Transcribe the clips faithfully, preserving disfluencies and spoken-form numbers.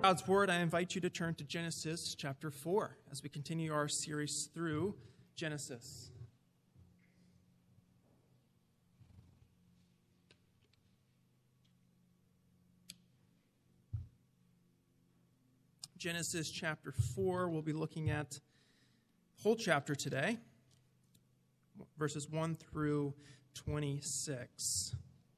God's Word, I invite you to turn to Genesis chapter four as we continue our series through Genesis. Genesis chapter four, we'll be looking at the whole chapter today, verses one through twenty-six.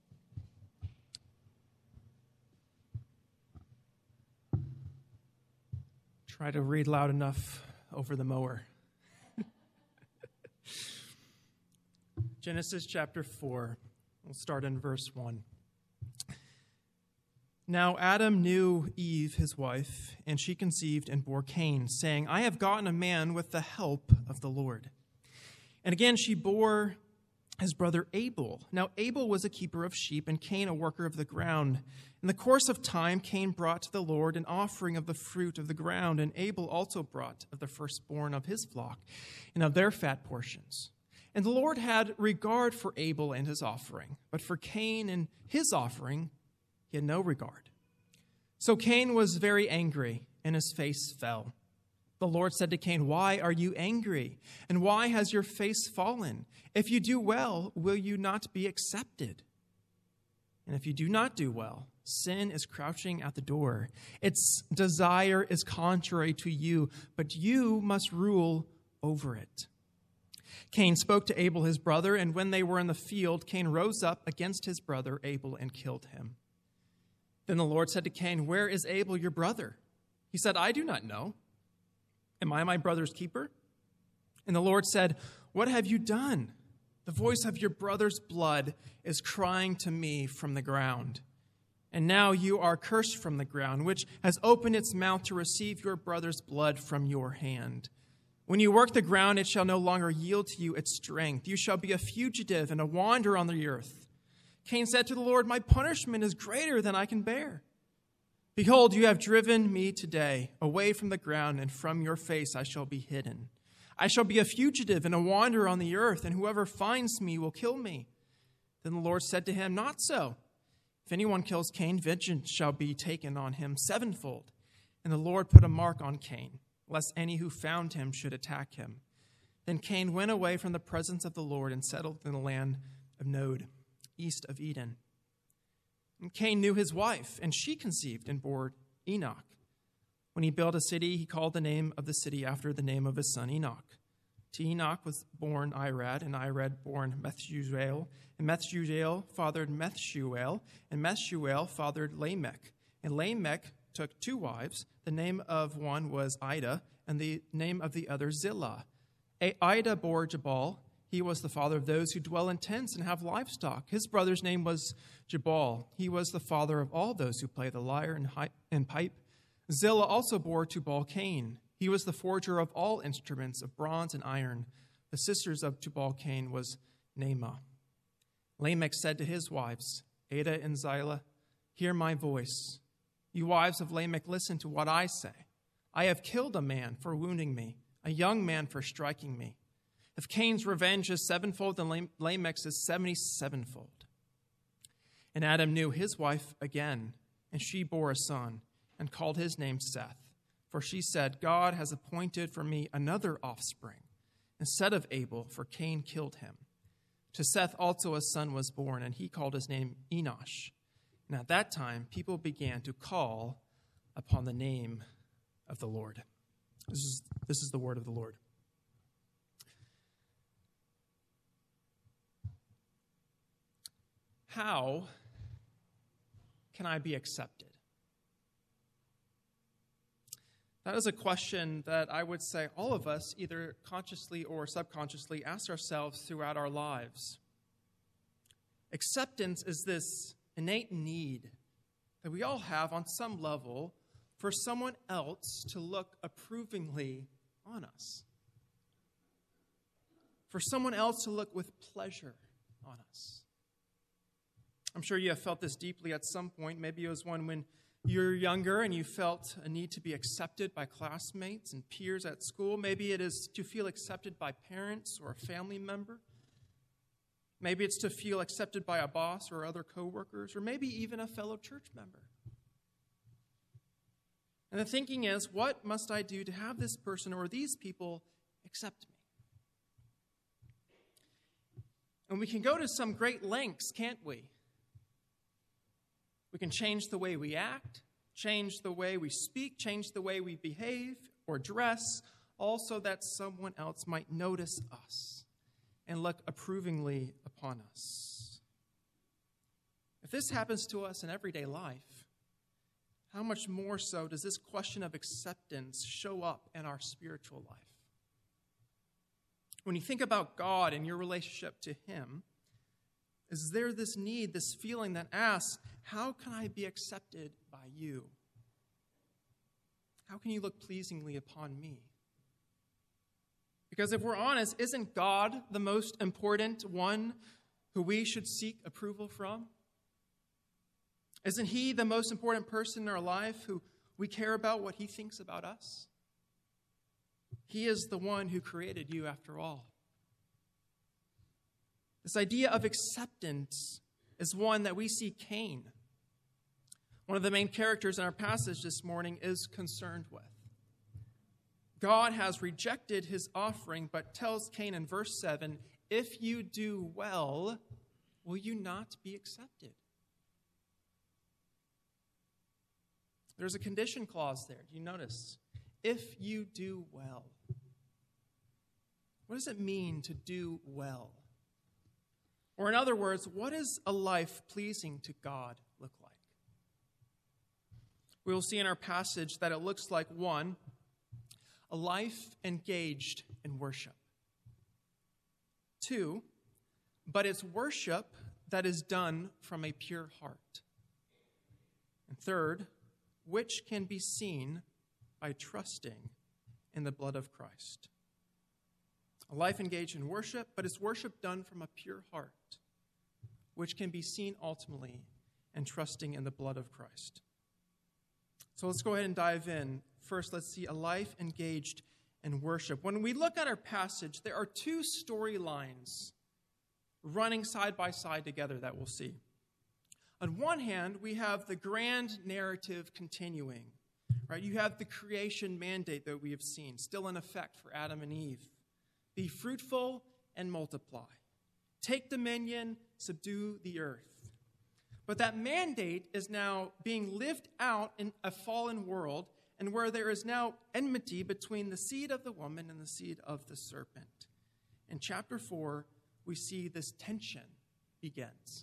Try to read loud enough over the mower. Genesis chapter four. We'll start in verse one. Now Adam knew Eve, his wife, and she conceived and bore Cain, saying, I have gotten a man with the help of the Lord. And again she bore his brother Abel. Now Abel was a keeper of sheep, and Cain a worker of the ground. In the course of time, Cain brought to the Lord an offering of the fruit of the ground, and Abel also brought of the firstborn of his flock and of their fat portions. And the Lord had regard for Abel and his offering, but for Cain and his offering he had no regard. So Cain was very angry, and his face fell. The Lord said to Cain, Why are you angry? And why has your face fallen? If you do well, will you not be accepted? And if you do not do well, sin is crouching at the door. Its desire is contrary to you, but you must rule over it. Cain spoke to Abel his brother, and when they were in the field, Cain rose up against his brother Abel and killed him. Then the Lord said to Cain, Where is Abel your brother? He said, I do not know. Am I my brother's keeper? And the Lord said, What have you done? The voice of your brother's blood is crying to me from the ground. And now you are cursed from the ground, which has opened its mouth to receive your brother's blood from your hand. When you work the ground, it shall no longer yield to you its strength. You shall be a fugitive and a wanderer on the earth. Cain said to the Lord, My punishment is greater than I can bear. Behold, you have driven me today away from the ground, and from your face I shall be hidden. I shall be a fugitive and a wanderer on the earth, and whoever finds me will kill me. Then the Lord said to him, Not so. If anyone kills Cain, vengeance shall be taken on him sevenfold. And the Lord put a mark on Cain, lest any who found him should attack him. Then Cain went away from the presence of the Lord and settled in the land of Nod, east of Eden. And Cain knew his wife, and she conceived and bore Enoch. When he built a city, he called the name of the city after the name of his son Enoch. To Enoch was born Irad, and Irad born Methuel, and Methuel fathered Methuel, and Methuel fathered Lamech. And Lamech took two wives. The name of one was Ida, and the name of the other Zillah. Ida bore Jabal. He was the father of those who dwell in tents and have livestock. His brother's name was Jabal. He was the father of all those who play the lyre and, hi- and pipe. Zillah also bore Tubal Cain. He was the forger of all instruments of bronze and iron. The sisters of Tubal Cain was Naamah. Lamech said to his wives, Ada and Zillah, Hear my voice. You wives of Lamech, listen to what I say. I have killed a man for wounding me, a young man for striking me. If Cain's revenge is sevenfold, then Lamech's is seventy-sevenfold. And Adam knew his wife again, and she bore a son, and called his name Seth. For she said, God has appointed for me another offspring, instead of Abel, for Cain killed him. To Seth also a son was born, and he called his name Enosh. And at that time, people began to call upon the name of the Lord. This is, this is the word of the Lord. How can I be accepted? That is a question that I would say all of us, either consciously or subconsciously, ask ourselves throughout our lives. Acceptance is this innate need that we all have on some level for someone else to look approvingly on us. For someone else to look with pleasure on us. I'm sure you have felt this deeply at some point. Maybe it was one when you were younger and you felt a need to be accepted by classmates and peers at school. Maybe it is to feel accepted by parents or a family member. Maybe it's to feel accepted by a boss or other coworkers, or maybe even a fellow church member. And the thinking is, what must I do to have this person or these people accept me? And we can go to some great lengths, can't we? We can change the way we act, change the way we speak, change the way we behave or dress, all so that someone else might notice us and look approvingly upon us. If this happens to us in everyday life, how much more so does this question of acceptance show up in our spiritual life? When you think about God and your relationship to him, is there this need, this feeling that asks, how can I be accepted by you? How can you look pleasingly upon me? Because if we're honest, isn't God the most important one who we should seek approval from? Isn't he the most important person in our life who we care about what he thinks about us? He is the one who created you after all. This idea of acceptance is one that we see Cain, one of the main characters in our passage this morning, is concerned with. God has rejected his offering, but tells Cain in verse seven, if you do well, will you not be accepted? There's a condition clause there. Do you notice? If you do well. What does it mean to do well? Or in other words, what does a life pleasing to God look like? We will see in our passage that it looks like, one, a life engaged in worship. Two, but it's worship that is done from a pure heart. And third, which can be seen by trusting in the blood of Christ. A life engaged in worship, but it's worship done from a pure heart, which can be seen ultimately in trusting in the blood of Christ. So let's go ahead and dive in. First, let's see a life engaged in worship. When we look at our passage, there are two storylines running side by side together that we'll see. On one hand, we have the grand narrative continuing, right? You have the creation mandate that we have seen, still in effect for Adam and Eve. Be fruitful and multiply. Take dominion, subdue the earth. But that mandate is now being lived out in a fallen world, and where there is now enmity between the seed of the woman and the seed of the serpent. In chapter four, we see this tension begins.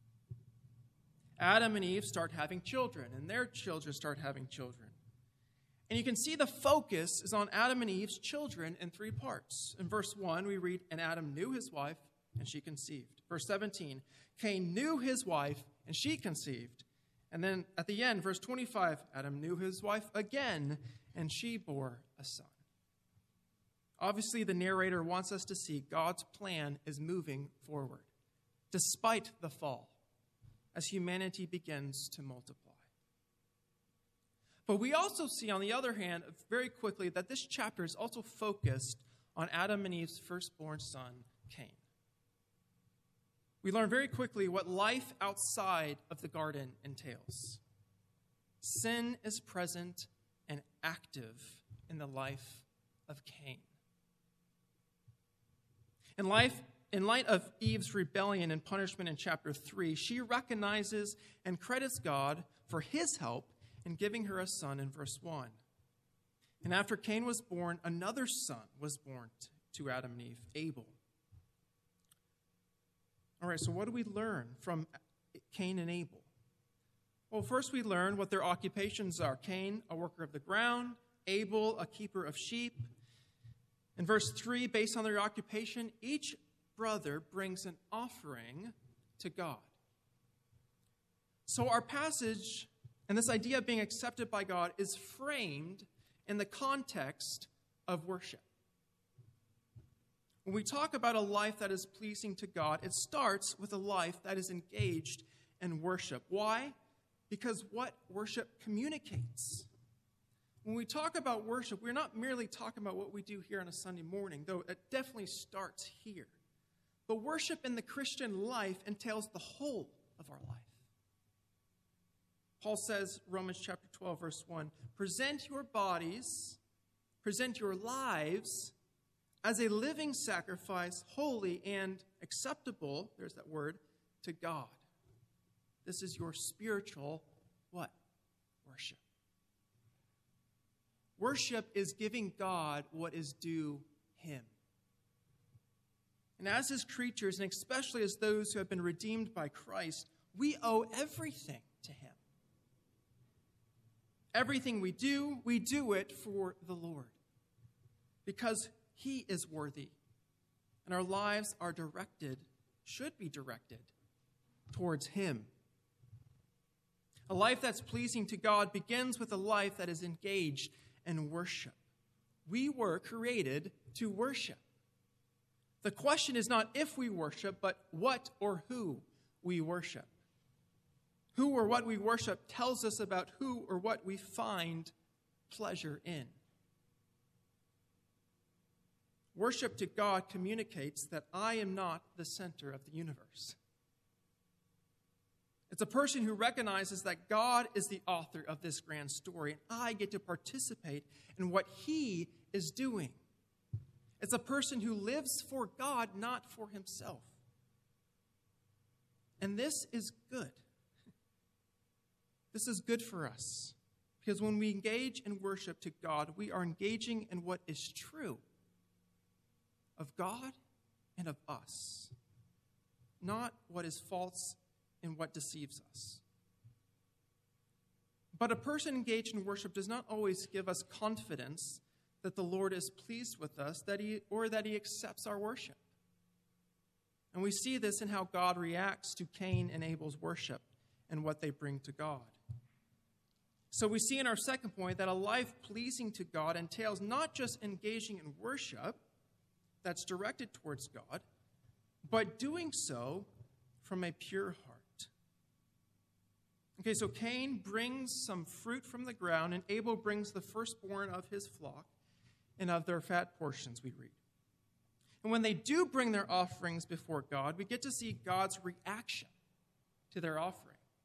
Adam and Eve start having children, and their children start having children. And you can see the focus is on Adam and Eve's children in three parts. In verse one, we read, and Adam knew his wife, and she conceived. Verse seventeen, Cain knew his wife, and she conceived. And then at the end, verse twenty-five, Adam knew his wife again, and she bore a son. Obviously, the narrator wants us to see God's plan is moving forward, despite the fall, as humanity begins to multiply. But we also see, on the other hand, very quickly, that this chapter is also focused on Adam and Eve's firstborn son, Cain. We learn very quickly what life outside of the garden entails. Sin is present and active in the life of Cain. In life, in light of Eve's rebellion and punishment in chapter three, she recognizes and credits God for his help in giving her a son in verse one. And after Cain was born, another son was born to Adam and Eve, Abel. All right, so what do we learn from Cain and Abel? Well, first we learn what their occupations are. Cain, a worker of the ground. Abel, a keeper of sheep. In verse three, based on their occupation, each brother brings an offering to God. So our passage and this idea of being accepted by God is framed in the context of worship. When we talk about a life that is pleasing to God, it starts with a life that is engaged in worship. Why? Because what worship communicates. When we talk about worship, we're not merely talking about what we do here on a Sunday morning, though it definitely starts here. But worship in the Christian life entails the whole of our life. Paul says, Romans chapter twelve, verse one, present your bodies, present your lives as a living sacrifice, holy and acceptable, there's that word, to God. This is your spiritual, what? Worship. Worship is giving God what is due him. And as his creatures, and especially as those who have been redeemed by Christ, we owe everything to him. Everything we do, we do it for the Lord, because he is worthy, and our lives are directed, should be directed, towards him. A life that's pleasing to God begins with a life that is engaged in worship. We were created to worship. The question is not if we worship, but what or who we worship. Who or what we worship tells us about who or what we find pleasure in. Worship to God communicates that I am not the center of the universe. It's a person who recognizes that God is the author of this grand story, and I get to participate in what he is doing. It's a person who lives for God, not for himself. And this is good. This is good for us, because when we engage in worship to God, we are engaging in what is true of God and of us, not what is false and what deceives us. But a person engaged in worship does not always give us confidence that the Lord is pleased with us, that he or that he accepts our worship. And we see this in how God reacts to Cain and Abel's worship and what they bring to God. So we see in our second point that a life pleasing to God entails not just engaging in worship that's directed towards God, but doing so from a pure heart. Okay, so Cain brings some fruit from the ground, and Abel brings the firstborn of his flock and of their fat portions, we read. And when they do bring their offerings before God, we get to see God's reaction to their offering.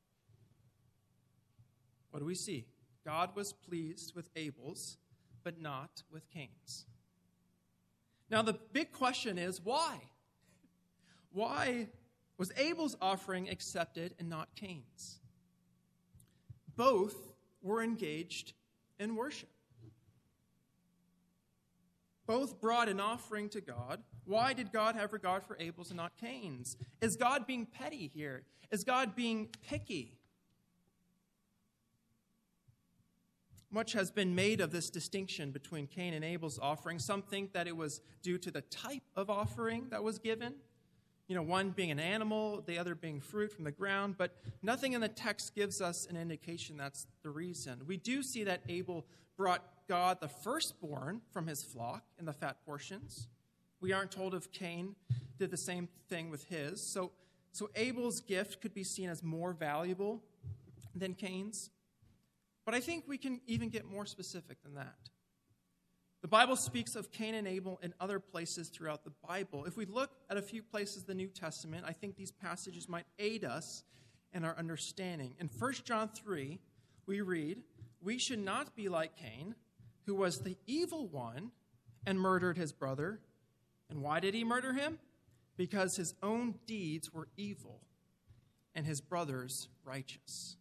What do we see? God was pleased with Abel's, but not with Cain's. Now, the big question is, why? Why was Abel's offering accepted and not Cain's? Both were engaged in worship. Both brought an offering to God. Why did God have regard for Abel's and not Cain's? Is God being petty here? Is God being picky? Much has been made of this distinction between Cain and Abel's offering. Some think that it was due to the type of offering that was given. You know, one being an animal, the other being fruit from the ground. But nothing in the text gives us an indication that's the reason. We do see that Abel brought God the firstborn from his flock in the fat portions. We aren't told if Cain did the same thing with his. So, so Abel's gift could be seen as more valuable than Cain's. But I think we can even get more specific than that. The Bible speaks of Cain and Abel in other places throughout the Bible. If we look at a few places in the New Testament, I think these passages might aid us in our understanding. In First John three, we read, "We should not be like Cain, who was the evil one and murdered his brother." And why did he murder him? Because his own deeds were evil and his brother's righteous.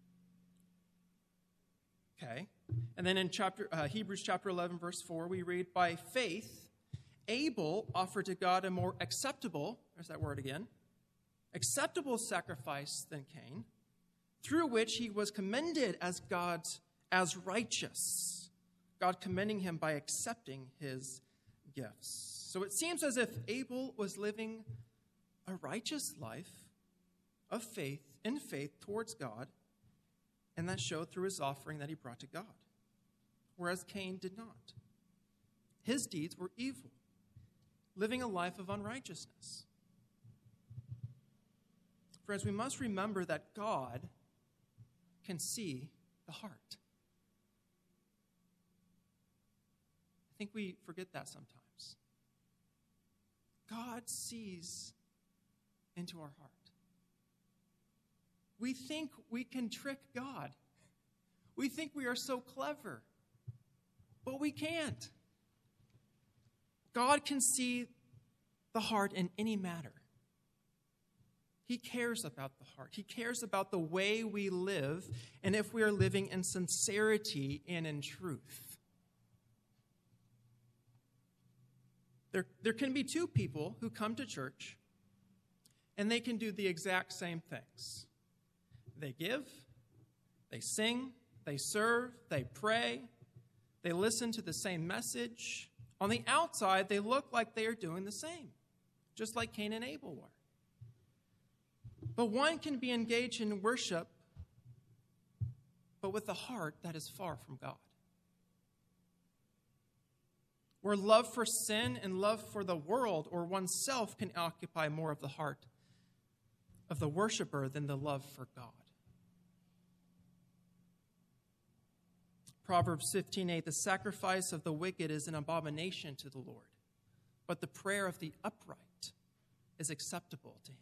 Okay. And then in chapter uh, Hebrews chapter eleven, verse four, we read, "By faith, Abel offered to God a more acceptable," there's that word again, "acceptable sacrifice than Cain, through which he was commended as God's as righteous." God commending him by accepting his gifts. So it seems as if Abel was living a righteous life of faith, in faith towards God, and that showed through his offering that he brought to God, whereas Cain did not. His deeds were evil, living a life of unrighteousness. Friends, we must remember that God can see the heart. I think we forget that sometimes. God sees into our heart. we think we can trick God. We think we are so clever, but we can't. God can see the heart in any matter. He cares about the heart. He cares about the way we live and if we are living in sincerity and in truth. There, there can be two people who come to church and they can do the exact same things. They give, they sing, they serve, they pray, they listen to the same message. On the outside, they look like they are doing the same, just like Cain and Abel were. But one can be engaged in worship, but with a heart that is far from God. Where love for sin and love for the world or oneself can occupy more of the heart of the worshiper than the love for God. Proverbs fifteen eight, the sacrifice of the wicked is an abomination to the Lord, but the prayer of the upright is acceptable to him.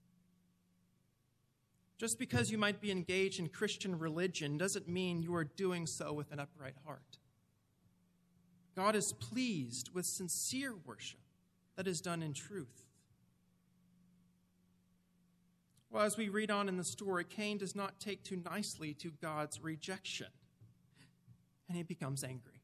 Just because you might be engaged in Christian religion doesn't mean you are doing so with an upright heart. God is pleased with sincere worship that is done in truth. Well, as we read on in the story, Cain does not take too nicely to God's rejection, and he becomes angry.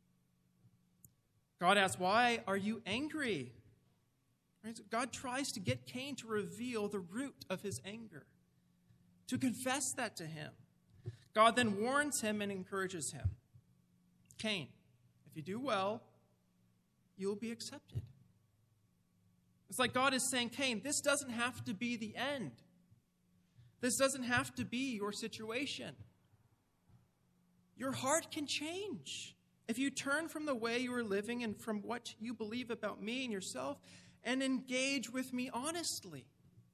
God asks, "Why are you angry?" God tries to get Cain to reveal the root of his anger, to confess that to him. God then warns him and encourages him. Cain, if you do well, you will be accepted. It's like God is saying, Cain, this doesn't have to be the end. This doesn't have to be your situation. Your heart can change if you turn from the way you are living and from what you believe about me and yourself and engage with me honestly.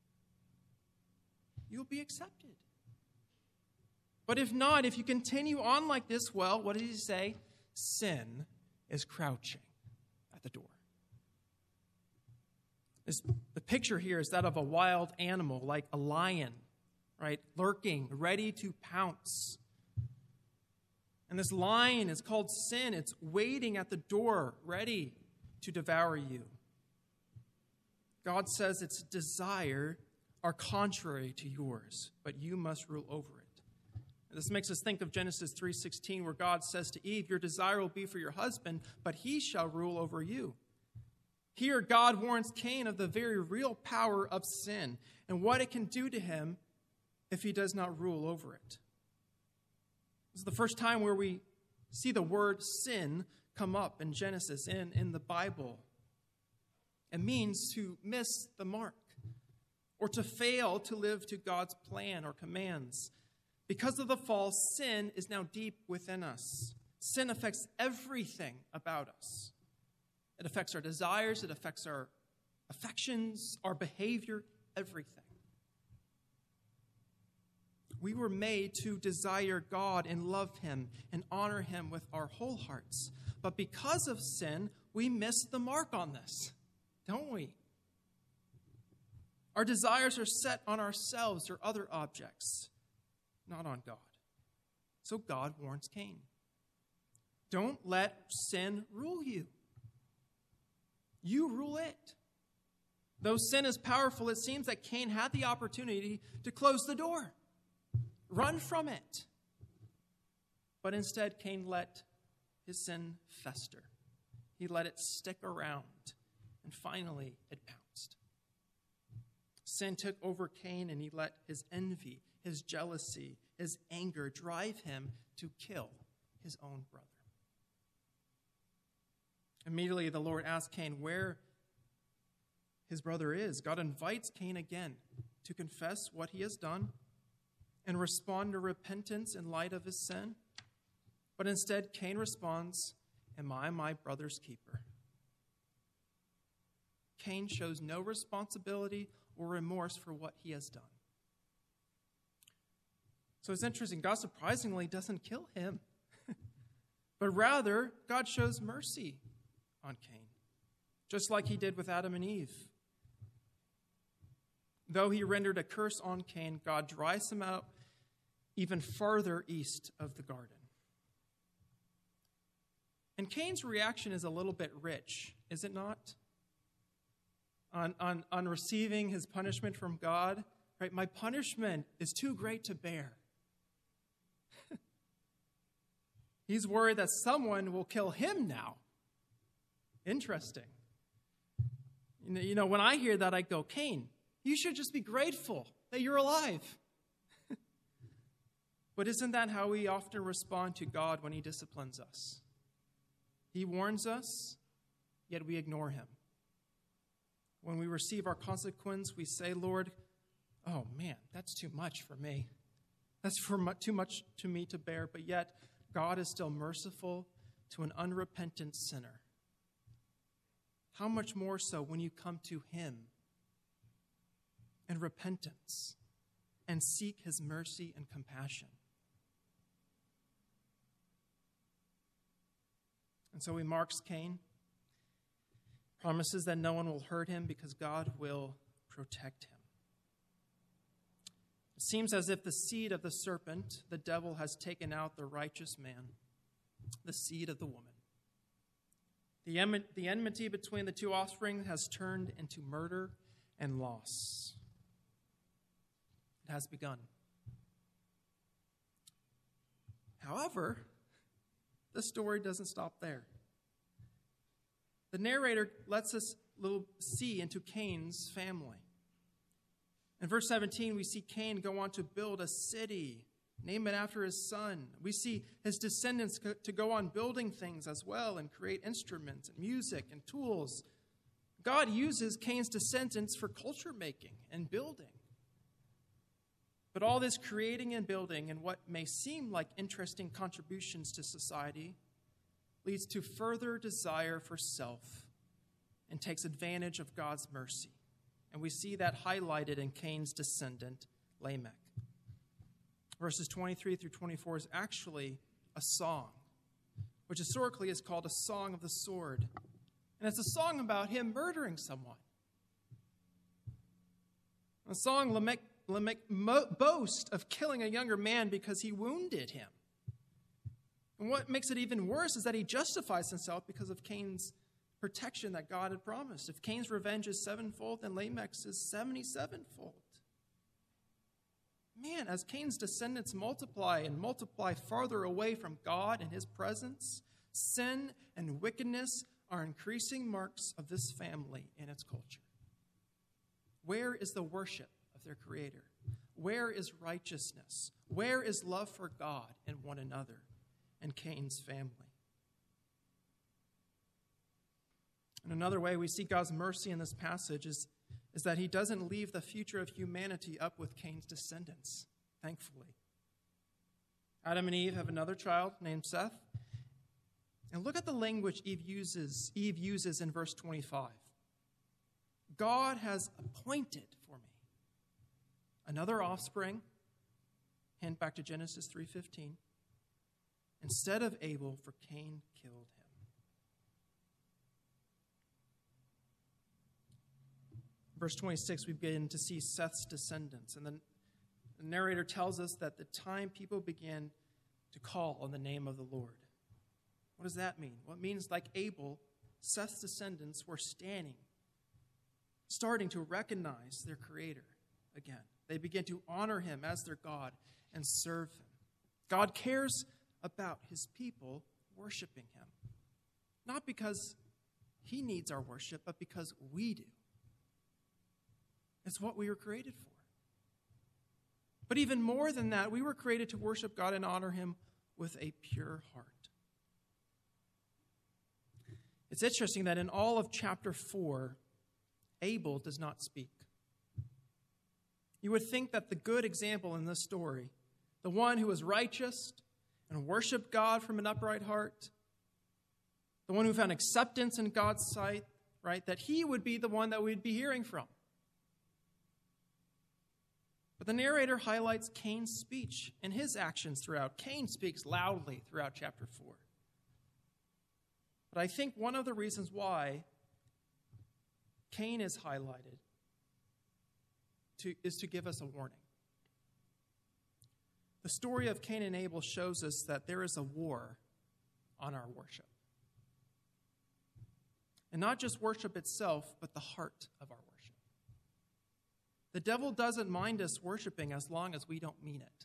You'll be accepted. But if not, if you continue on like this, well, what did he say? Sin is crouching at the door. This, the picture here is that of a wild animal, like a lion, right? Lurking, ready to pounce. And this lion is called sin. It's waiting at the door, ready to devour you. God says its desire are contrary to yours, but you must rule over it. And this makes us think of Genesis three sixteen, where God says to Eve, your desire will be for your husband, but he shall rule over you. Here, God warns Cain of the very real power of sin and what it can do to him if he does not rule over it. This is the first time where we see the word sin come up in Genesis and in the Bible. It means to miss the mark or to fail to live to God's plan or commands. Because of the fall, sin is now deep within us. Sin affects everything about us. It affects our desires, it affects our affections, our behavior, everything. We were made to desire God and love him and honor him with our whole hearts. But because of sin, we miss the mark on this, don't we? Our desires are set on ourselves or other objects, not on God. So God warns Cain. Don't let sin rule you. You rule it. Though sin is powerful, it seems that Cain had the opportunity to close the door. Run from it. But instead, Cain let his sin fester. He let it stick around. And finally, it pounced. Sin took over Cain, and he let his envy, his jealousy, his anger drive him to kill his own brother. Immediately, the Lord asked Cain where his brother is. God invites Cain again to confess what he has done and respond to repentance in light of his sin. But instead, Cain responds, "Am I my brother's keeper?" Cain shows no responsibility or remorse for what he has done. So it's interesting. God surprisingly doesn't kill him, but rather God shows mercy on Cain, just like he did with Adam and Eve. Though he rendered a curse on Cain, God drives him out even farther east of the garden. And Cain's reaction is a little bit rich, is it not? On, on, on receiving his punishment from God, right? My punishment is too great to bear. He's worried that someone will kill him now. Interesting. You know, you know, when I hear that, I go, Cain, you should just be grateful that you're alive. But isn't that how we often respond to God when he disciplines us? He warns us, yet we ignore him. When we receive our consequence, we say, Lord, oh man, that's too much for me. That's for mu- too much to me to bear. But yet, God is still merciful to an unrepentant sinner. How much more so when you come to him in repentance and seek his mercy and compassion. And so he marks Cain, promises that no one will hurt him because God will protect him. It seems as if the seed of the serpent, the devil, has taken out the righteous man, the seed of the woman. The, em- the enmity between the two offspring has turned into murder and loss. It has begun. However, the story doesn't stop there. The narrator lets us little see into Cain's family. In verse seventeen, we see Cain go on to build a city, name it after his son. We see his descendants to go on building things as well and create instruments and music and tools. God uses Cain's descendants for culture making and building. But all this creating and building and what may seem like interesting contributions to society leads to further desire for self and takes advantage of God's mercy. And we see that highlighted in Cain's descendant, Lamech. Verses twenty-three through twenty-four is actually a song, which historically is called a song of the sword. And it's a song about him murdering someone. A song Lamech, Lamech mo- boasts of killing a younger man because he wounded him. And what makes it even worse is that he justifies himself because of Cain's protection that God had promised. If Cain's revenge is sevenfold, then Lamech's is seventy-sevenfold. Man, as Cain's descendants multiply and multiply farther away from God and his presence, sin and wickedness are increasing marks of this family and its culture. Where is the worship of their Creator? Where is righteousness? Where is love for God and one another and Cain's family? And another way we see God's mercy in this passage is, is that he doesn't leave the future of humanity up with Cain's descendants, thankfully. Adam and Eve have another child named Seth. And look at the language Eve uses, Eve uses in verse twenty-five. God has appointed for me another offspring, hint back to Genesis three fifteen, instead of Abel, for Cain killed him. Verse twenty-six, we begin to see Seth's descendants. And then the narrator tells us that the time people began to call on the name of the Lord. What does that mean? Well, it means like Abel, Seth's descendants were standing, starting to recognize their Creator again. They begin to honor him as their God and serve him. God cares about his people worshiping him. Not because he needs our worship, but because we do. It's what we were created for. But even more than that, we were created to worship God and honor him with a pure heart. It's interesting that in all of chapter four, Abel does not speak. You would think that the good example in this story, the one who was righteous and worshiped God from an upright heart, the one who found acceptance in God's sight, right, that he would be the one that we'd be hearing from. But the narrator highlights Cain's speech and his actions throughout. Cain speaks loudly throughout chapter four. But I think one of the reasons why Cain is highlighted to, is to give us a warning. The story of Cain and Abel shows us that there is a war on our worship. And not just worship itself, but the heart of our worship. The devil doesn't mind us worshiping as long as we don't mean it.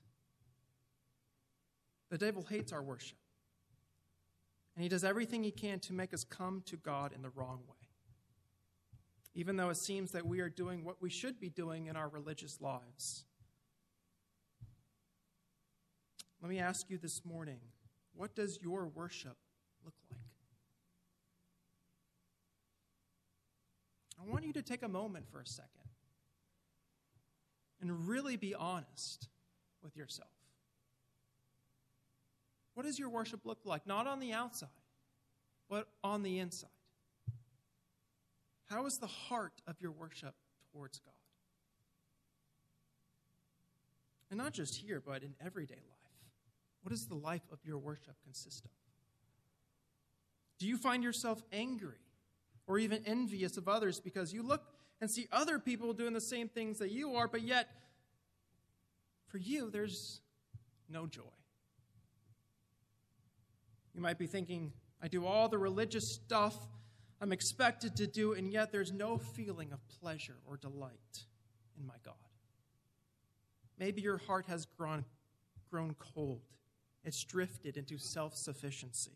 The devil hates our worship. And he does everything he can to make us come to God in the wrong way. Even though it seems that we are doing what we should be doing in our religious lives. Let me ask you this morning, what does your worship look like? I want you to take a moment for a second and really be honest with yourself. What does your worship look like? Not on the outside, but on the inside. How is the heart of your worship towards God? And not just here, but in everyday life. What does the life of your worship consist of? Do you find yourself angry or even envious of others because you look and see other people doing the same things that you are, but yet for you, there's no joy? You might be thinking, I do all the religious stuff I'm expected to do, and yet there's no feeling of pleasure or delight in my God. Maybe your heart has grown, grown cold. It's drifted into self-sufficiency.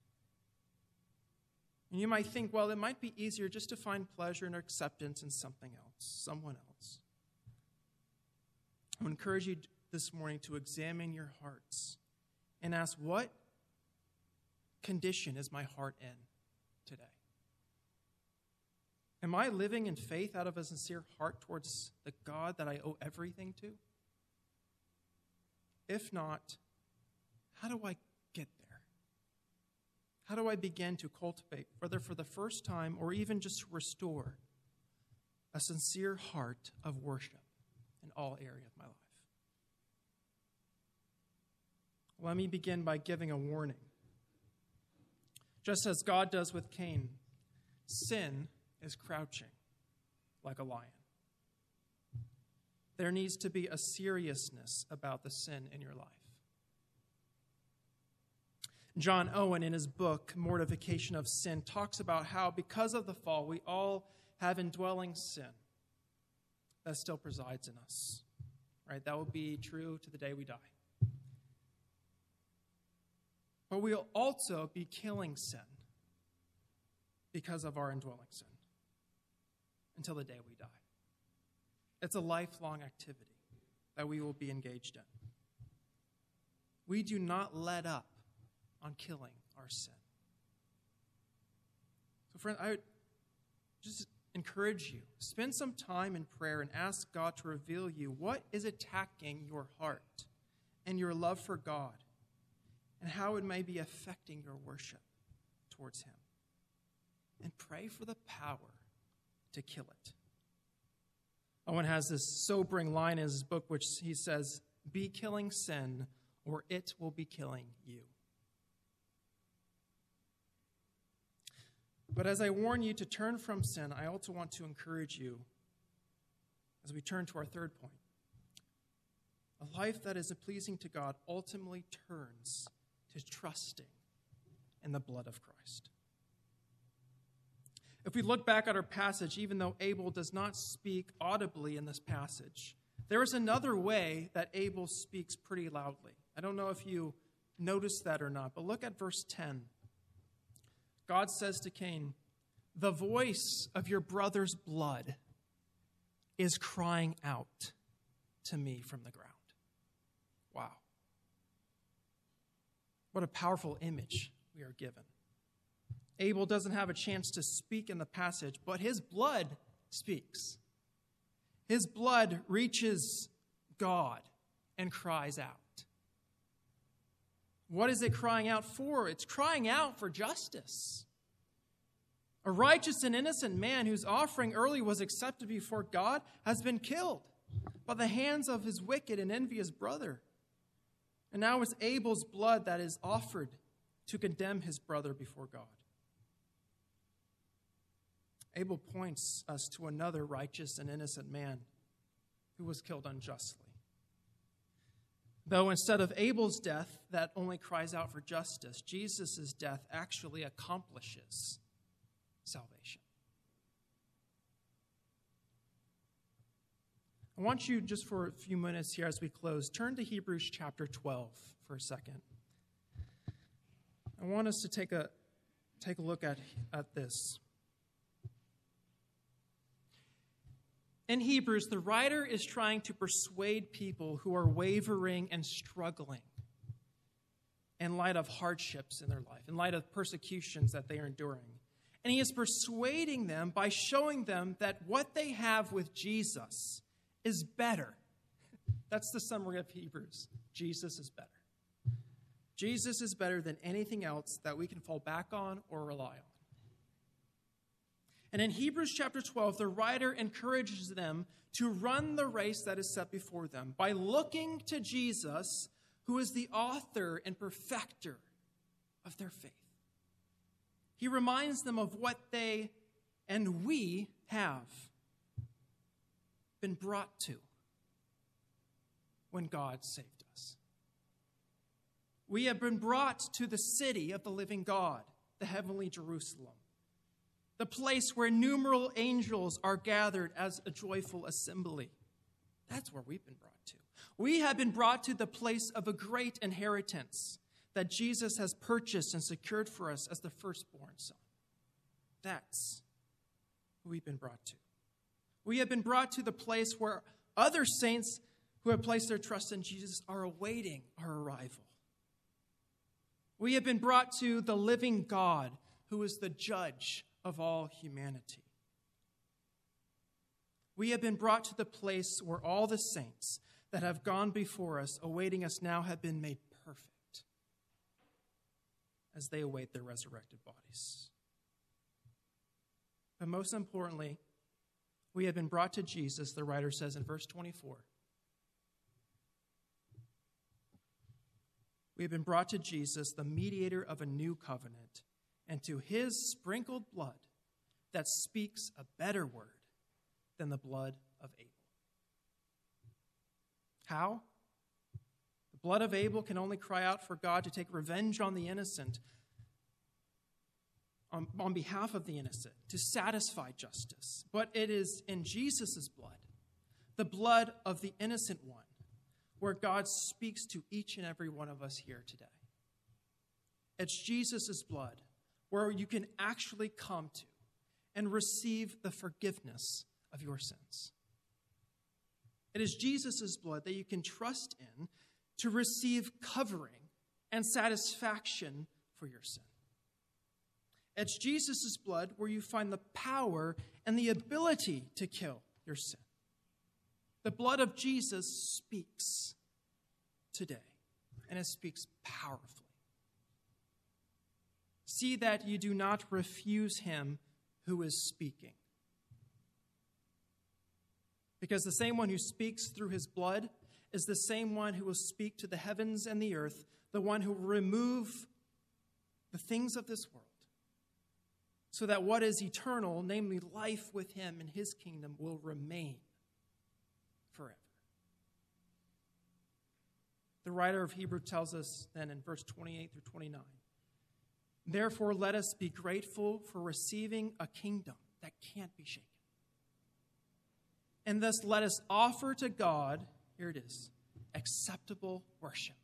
And you might think, well, it might be easier just to find pleasure and acceptance in something else, someone else. I would encourage you this morning to examine your hearts and ask, what condition is my heart in today? Am I living in faith out of a sincere heart towards the God that I owe everything to? If not, how do I get there? How do I begin to cultivate, whether for the first time or even just to restore, a sincere heart of worship in all areas of my life? Let me begin by giving a warning. Just as God does with Cain, sin is crouching like a lion. There needs to be a seriousness about the sin in your life. John Owen, in his book, Mortification of Sin, talks about how because of the fall, we all have indwelling sin that still presides in us. Right? That will be true to the day we die. But we'll also be killing sin because of our indwelling sin until the day we die. It's a lifelong activity that we will be engaged in. We do not let up on killing our sin. So friend, I would just encourage you, spend some time in prayer and ask God to reveal you what is attacking your heart and your love for God and how it may be affecting your worship towards Him. And pray for the power to kill it. Owen has this sobering line in his book which he says, "Be killing sin, or it will be killing you." But as I warn you to turn from sin, I also want to encourage you as we turn to our third point. A life that is pleasing to God ultimately turns to trusting in the blood of Christ. If we look back at our passage, even though Abel does not speak audibly in this passage, there is another way that Abel speaks pretty loudly. I don't know if you noticed that or not, but look at verse ten. God says to Cain, "The voice of your brother's blood is crying out to me from the ground." Wow. What a powerful image we are given. Abel doesn't have a chance to speak in the passage, but his blood speaks. His blood reaches God and cries out. What is it crying out for? It's crying out for justice. A righteous and innocent man whose offering early was accepted before God has been killed by the hands of his wicked and envious brother. And now it's Abel's blood that is offered to condemn his brother before God. Abel points us to another righteous and innocent man who was killed unjustly. Though instead of Abel's death that only cries out for justice, Jesus' death actually accomplishes salvation. I want you, just for a few minutes here as we close, turn to Hebrews chapter twelve for a second. I want us to take a take a look at, at this. In Hebrews, the writer is trying to persuade people who are wavering and struggling in light of hardships in their life, in light of persecutions that they are enduring. And he is persuading them by showing them that what they have with Jesus is better. That's the summary of Hebrews. Jesus is better. Jesus is better than anything else that we can fall back on or rely on. And in Hebrews chapter twelve, the writer encourages them to run the race that is set before them by looking to Jesus, who is the author and perfecter of their faith. He reminds them of what they and we have been brought to when God saved us. We have been brought to the city of the living God, the heavenly Jerusalem, the place where numerous angels are gathered as a joyful assembly. That's where we've been brought to. We have been brought to the place of a great inheritance that Jesus has purchased and secured for us as the firstborn son. That's who we've been brought to. We have been brought to the place where other saints who have placed their trust in Jesus are awaiting our arrival. We have been brought to the living God, who is the judge of all humanity. We have been brought to the place where all the saints that have gone before us, awaiting us now, have been made perfect as they await their resurrected bodies. But most importantly, we have been brought to Jesus, the writer says in verse twenty-four. We have been brought to Jesus, the mediator of a new covenant, and to his sprinkled blood that speaks a better word than the blood of Abel. How? The blood of Abel can only cry out for God to take revenge on the innocent, on, on behalf of the innocent, to satisfy justice. But it is in Jesus' blood, the blood of the innocent one, where God speaks to each and every one of us here today. It's Jesus' blood where you can actually come to and receive the forgiveness of your sins. It is Jesus' blood that you can trust in to receive covering and satisfaction for your sin. It's Jesus' blood where you find the power and the ability to kill your sin. The blood of Jesus speaks today, and it speaks powerfully. See that you do not refuse him who is speaking. Because the same one who speaks through his blood is the same one who will speak to the heavens and the earth, the one who will remove the things of this world, so that what is eternal, namely life with him in his kingdom, will remain forever. The writer of Hebrews tells us then in verse twenty-eight through twenty-nine, therefore let us be grateful for receiving a kingdom that can't be shaken. And thus let us offer to God, here it is, acceptable worship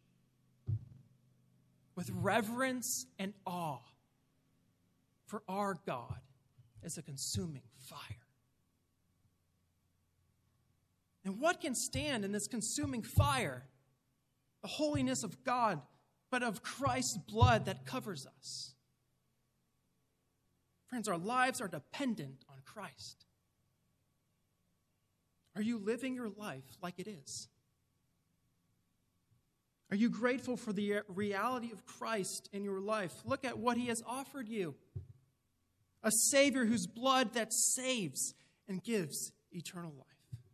with reverence and awe, for our God is a consuming fire. And what can stand in this consuming fire? The holiness of God, but of Christ's blood that covers us. Friends, our lives are dependent on Christ. Are you living your life like it is? Are you grateful for the reality of Christ in your life? Look at what he has offered you. A Savior whose blood that saves and gives eternal life.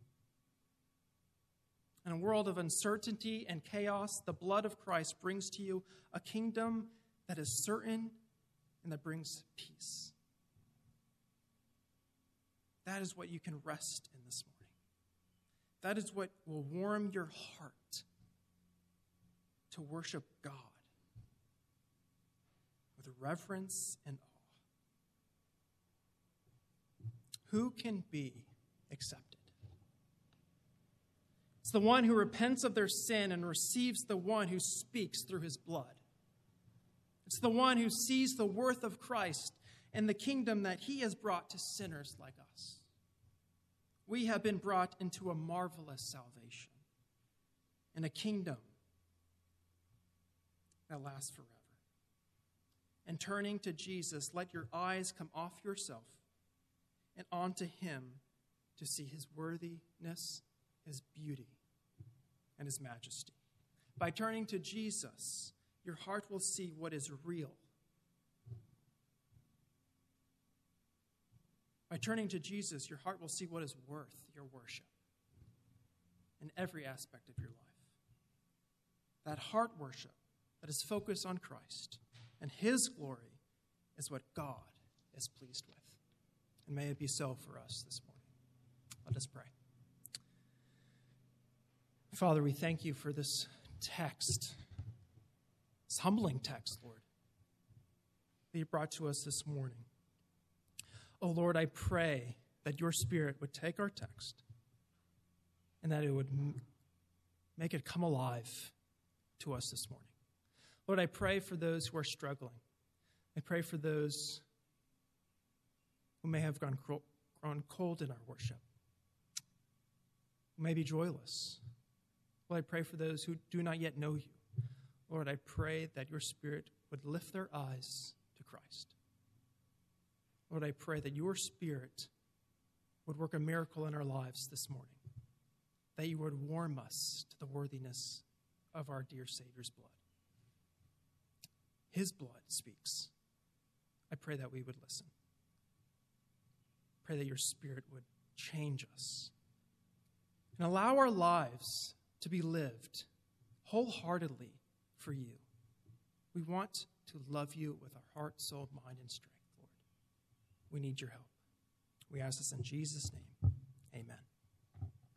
In a world of uncertainty and chaos, the blood of Christ brings to you a kingdom that is certain and that brings peace. That is what you can rest in this morning. that is what will warm your heart to worship God with reverence and awe. Who can be accepted? It's the one who repents of their sin and receives the one who speaks through his blood. It's the one who sees the worth of Christ and the kingdom that he has brought to sinners like us. We have been brought into a marvelous salvation and a kingdom that lasts forever. And turning to Jesus, let your eyes come off yourself and onto him to see his worthiness, his beauty, and his majesty. By turning to Jesus, your heart will see what is real. By turning to Jesus, your heart will see what is worth your worship in every aspect of your life. That heart worship that is focused on Christ and his glory is what God is pleased with. And may it be so for us this morning. Let us pray. Father, we thank you for this text, this humbling text, Lord, that you brought to us this morning. Oh, Lord, I pray that your Spirit would take our text and that it would make it come alive to us this morning. Lord, I pray for those who are struggling. I pray for those who may have gone, gone cold in our worship, who may be joyless. Lord, I pray for those who do not yet know you. Lord, I pray that your Spirit would lift their eyes to Christ. Lord, I pray that your Spirit would work a miracle in our lives this morning, that you would warm us to the worthiness of our dear Savior's blood. His blood speaks. I pray that we would listen. Pray that your Spirit would change us and allow our lives to be lived wholeheartedly for you. We want to love you with our heart, soul, mind, and strength, Lord. We need your help. We ask this in Jesus' name. Amen.